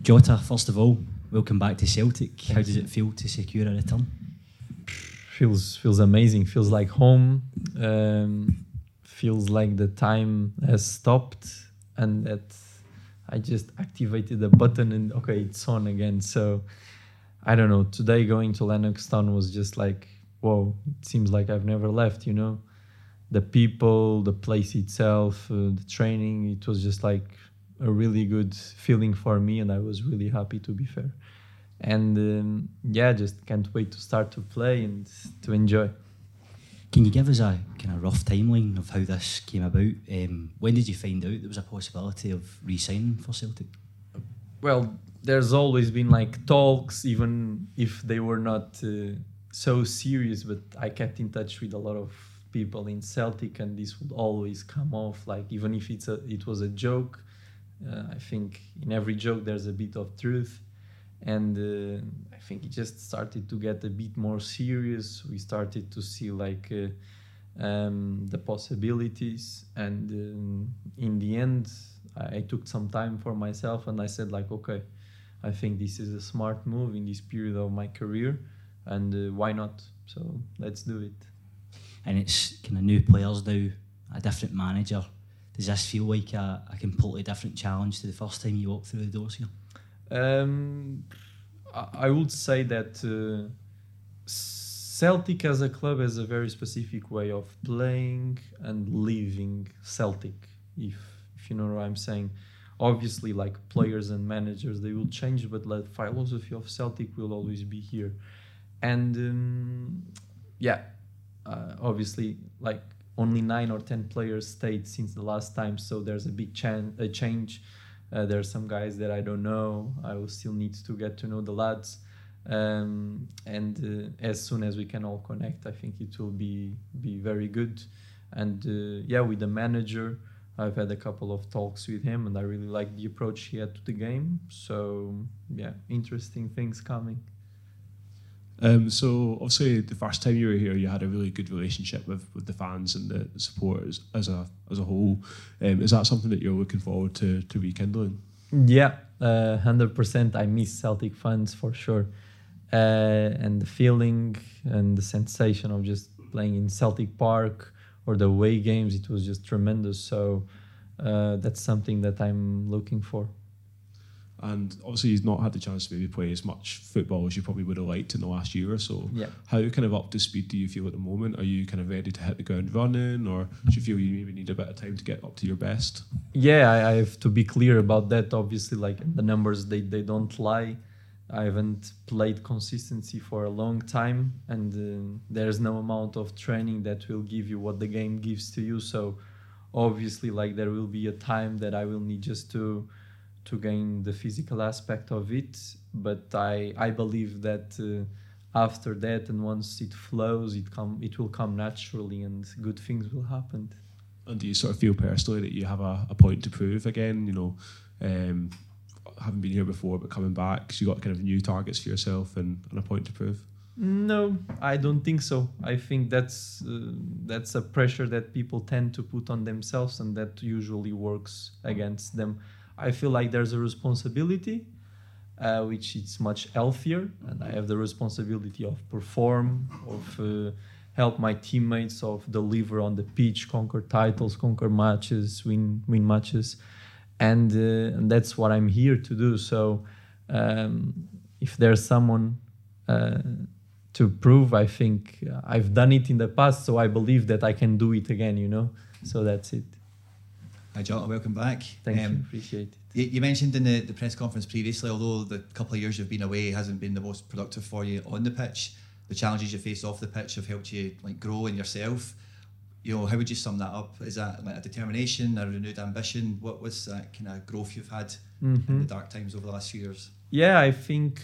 Jota, first of all, welcome back to Celtic. How does it feel to secure a return? Feels amazing. Feels like home. Feels like the time has stopped and that I just activated the button and okay, it's on again. So I don't know. Today going to Lennoxtown was just like, whoa, it seems like I've never left, you know? The people, the place itself, the training, it was just like a really good feeling for me and I was really happy, to be fair. And just can't wait to start to play and to enjoy. Can you give us a kind of rough timeline of how this came about? When did you find out there was a possibility of re-signing for Celtic? Well, there's always been like talks, even if they were not so serious, but I kept in touch with a lot of people in Celtic and this would always come off, like even if it was a joke. I think in every joke there's a bit of truth. And I think it just started to get a bit more serious. We started to see like the possibilities, and in the end I took some time for myself and I said like, okay, I think this is a smart move in this period of my career, and why not? So let's do it. And it's kind of new players now, a different manager. Does this feel like a completely different challenge to the first time you walked through the doors here? I would say that Celtic as a club has a very specific way of playing and living Celtic, if you know what I'm saying. Obviously, like players and managers, they will change, but the philosophy of Celtic will always be here. And obviously, like only 9 or 10 players stayed since the last time, so there's a big change. There are some guys that I don't know. I will still need to get to know the lads. And as soon as we can all connect, I think it will be very good. And with the manager, I've had a couple of talks with him and I really like the approach he had to the game. So, interesting things coming. So obviously the first time you were here, you had a really good relationship with the fans and the supporters as a whole. Is that something that you're looking forward to rekindling? Yeah, 100%. I miss Celtic fans for sure, and the feeling and the sensation of just playing in Celtic Park or the away games, it was just tremendous. So that's something that I'm looking for. And obviously he's not had the chance to maybe play as much football as you probably would have liked in the last year or so. Yeah. How kind of up to speed do you feel at the moment? Are you kind of ready to hit the ground running, or do you feel you maybe need a bit of time to get up to your best? Yeah, I have to be clear about that. Obviously, like the numbers, they don't lie. I haven't played consistency for a long time, and there's no amount of training that will give you what the game gives to you. So obviously, like there will be a time that I will need just to gain the physical aspect of it, but I believe that after that and once it flows, it will come naturally and good things will happen. And do you sort of feel personally that you have a point to prove again, you know, having been here before but coming back, so you got kind of new targets for yourself and a point to prove? No, I don't think so. I think that's a pressure that people tend to put on themselves and that usually works against them. I feel like there's a responsibility, which is much healthier, and I have the responsibility of perform, of help my teammates, of deliver on the pitch, conquer titles, conquer matches, win matches, and that's what I'm here to do. So if there's someone to prove, I think I've done it in the past, so I believe that I can do it again, you know? So that's it. Hi Jota, welcome back. Thank you, appreciate it. You mentioned in the press conference previously, although the couple of years you've been away hasn't been the most productive for you on the pitch, the challenges you faced off the pitch have helped you like grow in yourself. You know, how would you sum that up? Is that like a determination, a renewed ambition? What was that kind of growth you've had in the dark times over the last few years? Yeah, I think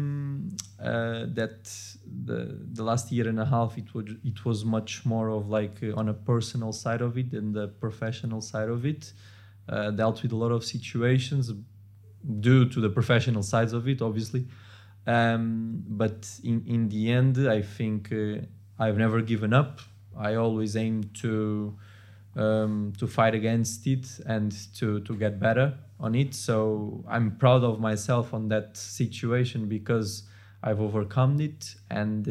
that the last year and a half it was much more of like on a personal side of it than the professional side of it. Dealt with a lot of situations due to the professional sides of it, obviously. But in the end, I think I've never given up. I always aim to fight against it and to get better. on it. So I'm proud of myself on that situation because I've overcome it, and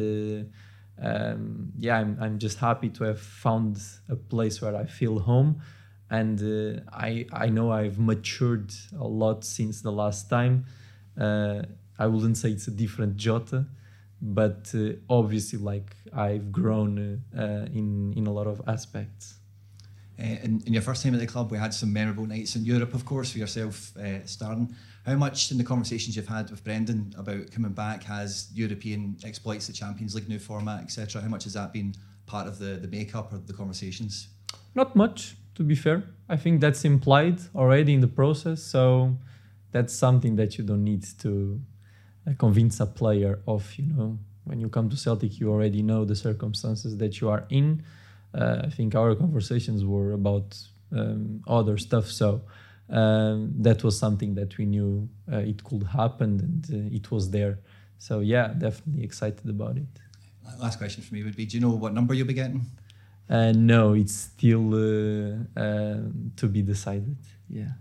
I'm just happy to have found a place where I feel home, and I know I've matured a lot since the last time. I wouldn't say it's a different Jota, but obviously, like, I've grown in a lot of aspects. In your first time at the club, we had some memorable nights in Europe, of course, for yourself, starting. How much in the conversations you've had with Brendan about coming back has European exploits, the Champions League new format, etc., how much has that been part of the makeup or the conversations? Not much, to be fair. I think that's implied already in the process, so that's something that you don't need to convince a player of. When you come to Celtic, you already know the circumstances that you are in. I think our conversations were about other stuff, so that was something that we knew it could happen, and it was there. So yeah, definitely excited about it. Last question for me would be, do you know what number you'll be getting? No, it's still to be decided. Yeah.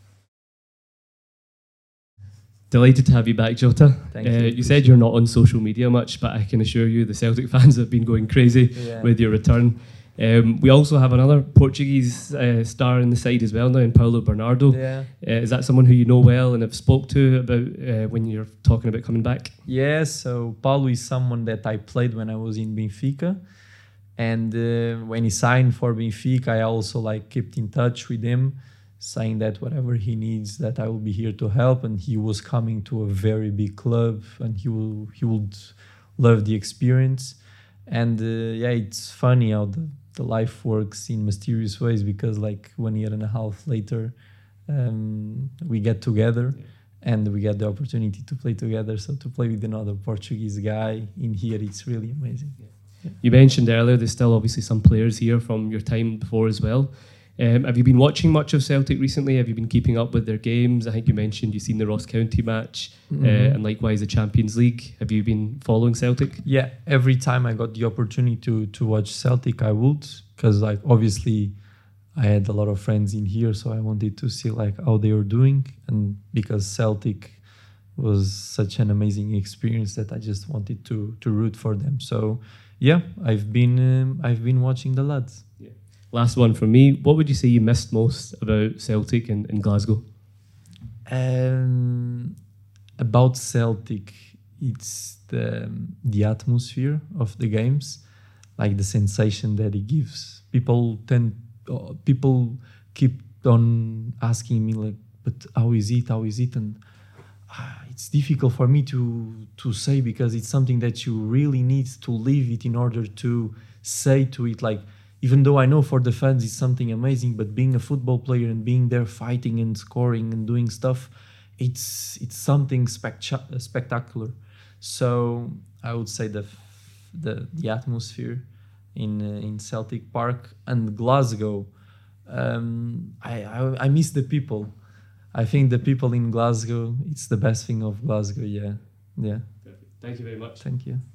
Delighted to have you back, Jota. Thank you. You said you're not on social media much, but I can assure you the Celtic fans have been going crazy with your return. We also have another Portuguese star in the side as well now, in Paulo Bernardo. Yeah. Is that someone who you know well and have spoke to about when you're talking about coming back? Yeah, so Paulo is someone that I played when I was in Benfica. And when he signed for Benfica, I also kept in touch with him, saying that whatever he needs, that I will be here to help. And he was coming to a very big club, and he would love the experience. And it's funny how the life works in mysterious ways, because 1 year and a half later, we get together and we get the opportunity to play together. So to play with another Portuguese guy in here, it's really amazing. Yeah. You mentioned earlier there's still obviously some players here from your time before as well. Have you been watching much of Celtic recently? Have you been keeping up with their games? I think you mentioned you've seen the Ross County match, and likewise the Champions League. Have you been following Celtic? Yeah, every time I got the opportunity to watch Celtic, I would, because obviously I had a lot of friends in here, so I wanted to see how they were doing, and because Celtic was such an amazing experience that I just wanted to root for them. So yeah, I've been watching the lads. Yeah. Last one from me. What would you say you missed most about Celtic in Glasgow? About Celtic, it's the atmosphere of the games, the sensation that it gives. People keep on asking me but how is it? And it's difficult for me to say, because it's something that you really need to live it in order to say to it. Even though I know for the fans it's something amazing, but being a football player and being there fighting and scoring and doing stuff, it's something spectacular. So I would say the atmosphere in Celtic Park. And Glasgow, I miss the people. I think the people in Glasgow, it's the best thing of Glasgow. Yeah. Perfect. Thank you very much. Thank you.